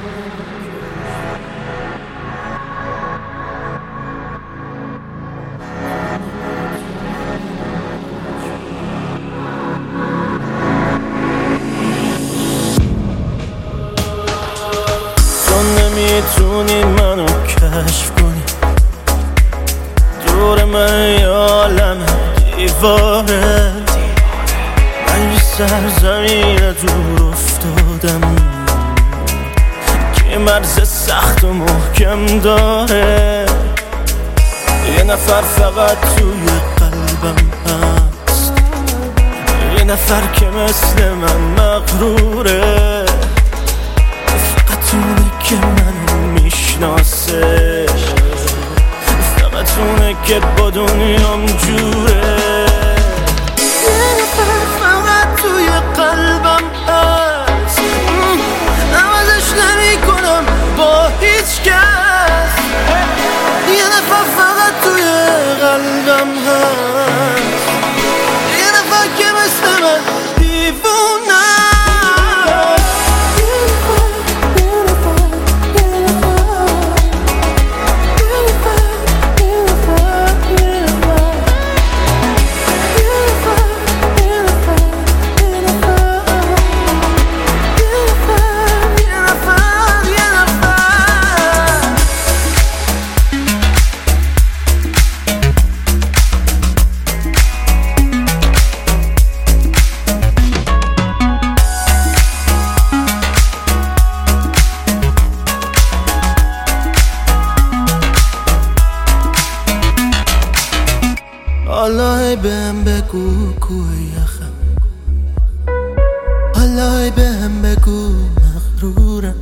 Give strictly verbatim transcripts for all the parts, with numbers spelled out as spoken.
نمیتونی منو کشف کنی، دور من یه عالم دیواره، من یه سرزمین دور افتادم که مرز سخت و محکم داره. یه نفر فقط توی قلبم هست، یه نفر که مثل من مغروره، فقط اونه که منو میشناسه، فقط اونه که با دنیام جوره. یه نفر فقط توی قلبم هست، عوضش نمی کنم با هیچ کس. یه نفر فقط توی قلبم هست، یه نفر که مثل من دیوونه. حالا بهم بگو کوه یخم، حالا بهم بگو مغرورم،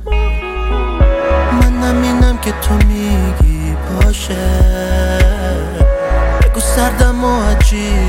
من نمینم که تو میگی باشه. بگو سردم و عجیب